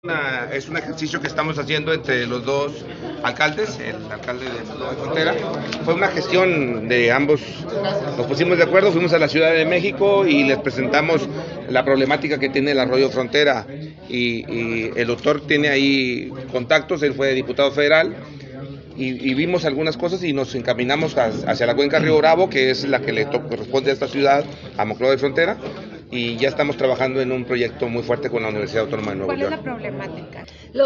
Es un ejercicio que estamos haciendo entre los dos alcaldes, el alcalde de Frontera. Fue una gestión de ambos, nos pusimos de acuerdo, fuimos a la Ciudad de México y les presentamos la problemática que tiene el arroyo Frontera. Y el doctor tiene ahí contactos, él fue diputado federal. Y vimos algunas cosas y nos encaminamos hacia la cuenca Río Bravo, que es la que le corresponde a esta ciudad, a Monclova de Frontera, y ya estamos trabajando en un proyecto muy fuerte con la Universidad Autónoma de Nuevo León. ¿Cuál es la problemática?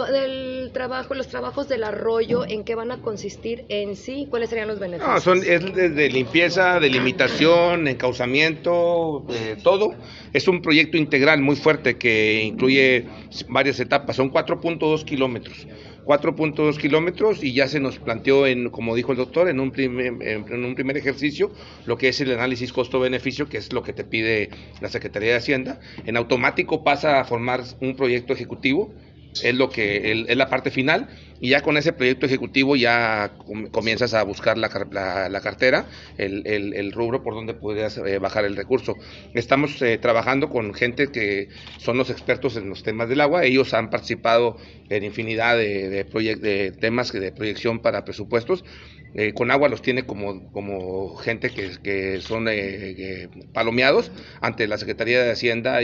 Los trabajos del arroyo, ¿en qué van a consistir en sí? ¿Cuáles serían los beneficios? Es de limpieza, delimitación, encauzamiento, todo. Es un proyecto integral muy fuerte que incluye varias etapas, son 4.2 kilómetros. 4.2 kilómetros y ya se nos planteó, como dijo el doctor, en un primer ejercicio, lo que es el análisis costo-beneficio, que es lo que te pide la Secretaría de Hacienda. En automático pasa a formar un proyecto ejecutivo, es la parte final, y ya con ese proyecto ejecutivo ya comienzas a buscar la cartera, el rubro por donde podrías bajar el recurso. Estamos trabajando con gente que son los expertos en los temas del agua. Ellos han participado en infinidad de temas de proyección para presupuestos. Conagua los tiene como gente que son palomeados ante la Secretaría de Hacienda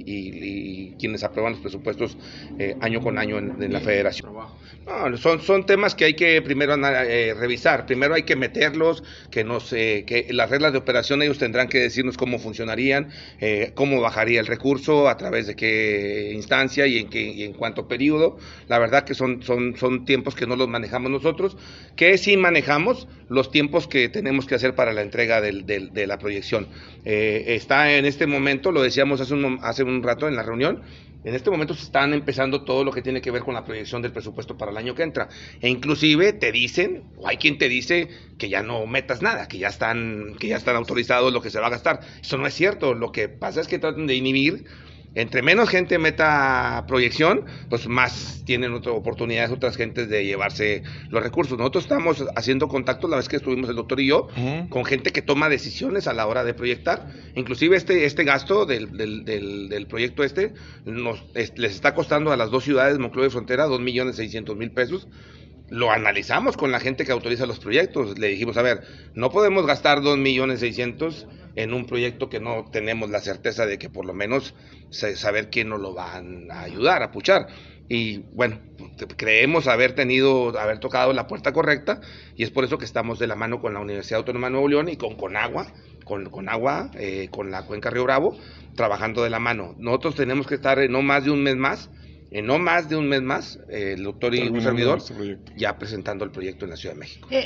y quienes aprueban los presupuestos año con año en la Federación. No, son temas que hay que primero revisar. Primero hay que meterlos, que las reglas de operación ellos tendrán que decirnos cómo funcionarían, cómo bajaría el recurso, a través de qué instancia y en cuánto periodo. La verdad que son tiempos que no los manejamos nosotros, que sí manejamos los tiempos que tenemos que hacer para la entrega de la proyección. Está en este momento, lo decíamos hace un rato en la reunión, en este momento se están empezando todo lo que tiene que ver con la proyección del presupuesto para el año que entra. E inclusive te dicen, o hay quien te dice que ya no metas nada, que ya están autorizados lo que se va a gastar. Eso no es cierto. Lo que pasa es que tratan de inhibir. Entre menos gente meta proyección, pues más tienen otras oportunidades otras gentes de llevarse los recursos. Nosotros estamos haciendo contactos, la vez que estuvimos el doctor y yo, con gente que toma decisiones a la hora de proyectar. Inclusive este gasto del proyecto les está costando a las dos ciudades, Monclova y Frontera, 2.600.000 pesos. Lo analizamos con la gente que autoriza los proyectos. Le dijimos, a ver, no podemos gastar 2.600.000 en un proyecto que no tenemos la certeza de que por lo menos saber quién nos lo van a ayudar, a puchar. Y bueno, creemos haber tocado la puerta correcta, y es por eso que estamos de la mano con la Universidad Autónoma de Nuevo León y con Conagua, con la cuenca Río Bravo, trabajando de la mano. Nosotros tenemos que estar no más de un mes más, el doctor y un servidor, ya presentando el proyecto en la Ciudad de México.